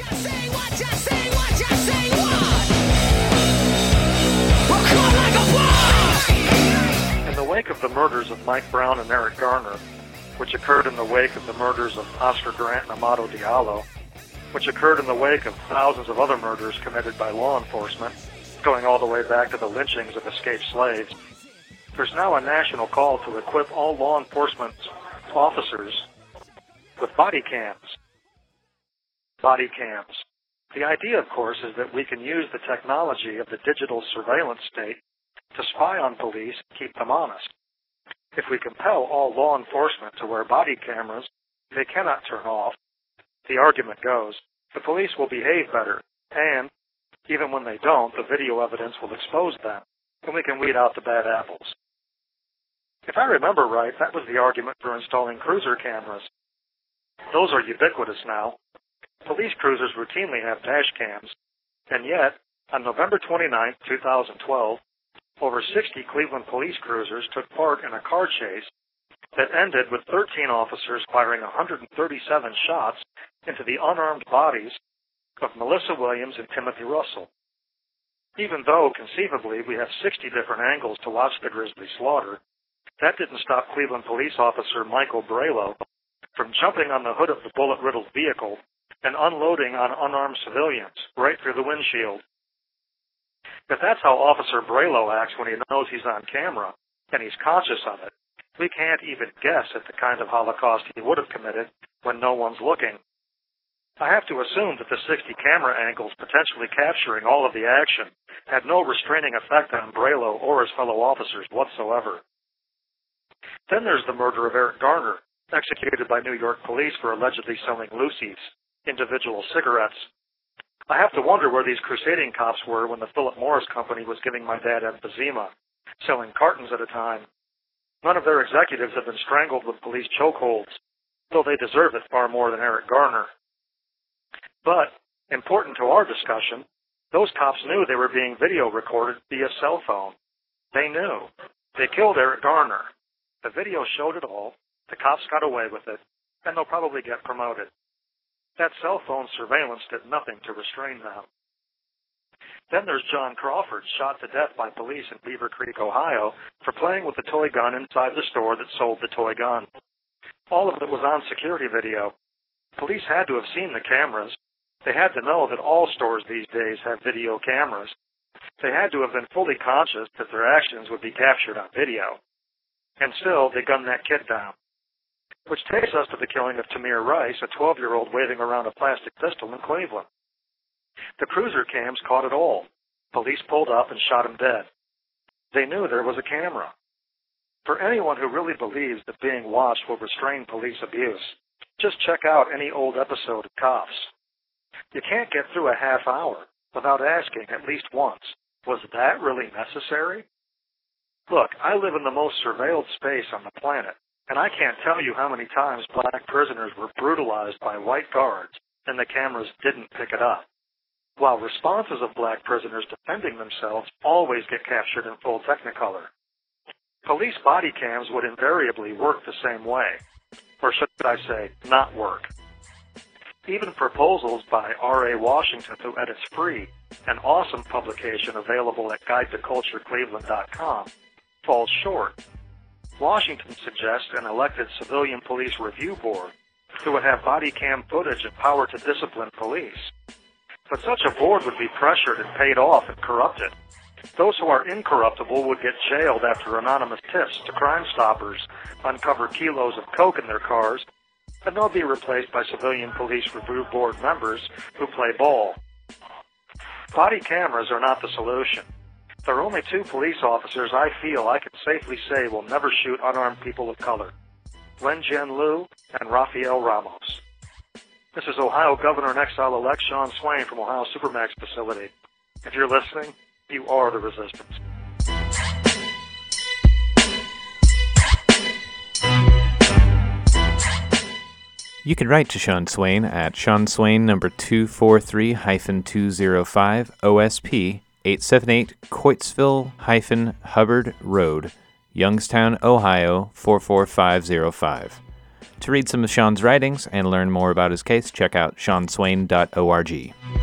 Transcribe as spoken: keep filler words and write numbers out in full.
In the wake of the murders of Mike Brown and Eric Garner, which occurred in the wake of the murders of Oscar Grant and Amado Diallo, which occurred in the wake of thousands of other murders committed by law enforcement, going all the way back to the lynchings of escaped slaves, there's now a national call to equip all law enforcement officers with body cams. Body cams. The idea, of course, is that we can use the technology of the digital surveillance state to spy on police and keep them honest. If we compel all law enforcement to wear body cameras they cannot turn off, the argument goes, the police will behave better, and, even when they don't, the video evidence will expose them, and we can weed out the bad apples. If I remember right, that was the argument for installing cruiser cameras. Those are ubiquitous now. Police cruisers routinely have dash cams, and yet, on November twenty-ninth, two thousand twelve, over sixty Cleveland police cruisers took part in a car chase that ended with thirteen officers firing one hundred thirty-seven shots into the unarmed bodies of Melissa Williams and Timothy Russell. Even though, conceivably, we have sixty different angles to watch the grisly slaughter, that didn't stop Cleveland police officer Michael Braylow from jumping on the hood of the bullet-riddled vehicle and unloading on unarmed civilians right through the windshield. If that's how Officer Braylow acts when he knows he's on camera, and he's conscious of it, we can't even guess at the kind of Holocaust he would have committed when no one's looking. I have to assume that the sixty camera angles potentially capturing all of the action had no restraining effect on Braylow or his fellow officers whatsoever. Then there's the murder of Eric Garner, executed by New York police for allegedly selling Lucy's, individual cigarettes. I have to wonder where these crusading cops were when the Philip Morris Company was giving my dad emphysema, selling cartons at a time. None of their executives have been strangled with police chokeholds, though they deserve it far more than Eric Garner. But, important to our discussion, those cops knew they were being video recorded via cell phone. They knew. They killed Eric Garner. The video showed it all, the cops got away with it, and they'll probably get promoted. That cell phone surveillance did nothing to restrain them. Then there's John Crawford, shot to death by police in Beaver Creek, Ohio, for playing with the toy gun inside the store that sold the toy gun. All of it was on security video. Police had to have seen the cameras. They had to know that all stores these days have video cameras. They had to have been fully conscious that their actions would be captured on video. And still, they gunned that kid down. Which takes us to the killing of Tamir Rice, a twelve-year-old waving around a plastic pistol in Cleveland. The cruiser cams caught it all. Police pulled up and shot him dead. They knew there was a camera. For anyone who really believes that being watched will restrain police abuse, just check out any old episode of Cops. You can't get through a half hour without asking at least once, was that really necessary? Look, I live in the most surveilled space on the planet, and I can't tell you how many times black prisoners were brutalized by white guards and the cameras didn't pick it up, while responses of black prisoners defending themselves always get captured in full Technicolor. Police body cams would invariably work the same way, or should I say, not work. Even proposals by R A Washington, who edits Free, an awesome publication available at guide to culture cleveland dot com, falls short. Washington suggests an elected civilian police review board who would have body cam footage and power to discipline police. But such a board would be pressured and paid off and corrupted. Those who are incorruptible would get jailed after anonymous tips to Crime Stoppers uncover kilos of coke in their cars, and they'll be replaced by civilian police review board members who play ball. Body cameras are not the solution. There are only two police officers I feel I can safely say will never shoot unarmed people of color: Wen Jianliu and Rafael Ramos. This is Ohio Governor in Exile-elect Sean Swain from Ohio Supermax facility. If you're listening, you are the resistance. You can write to Sean Swain at Sean Swain number two four three two zero five O S P eight seven eight Coitesville-Hubbard Road, Youngstown, Ohio four four five zero five. To read some of Sean's writings and learn more about his case, check out sean swain dot org.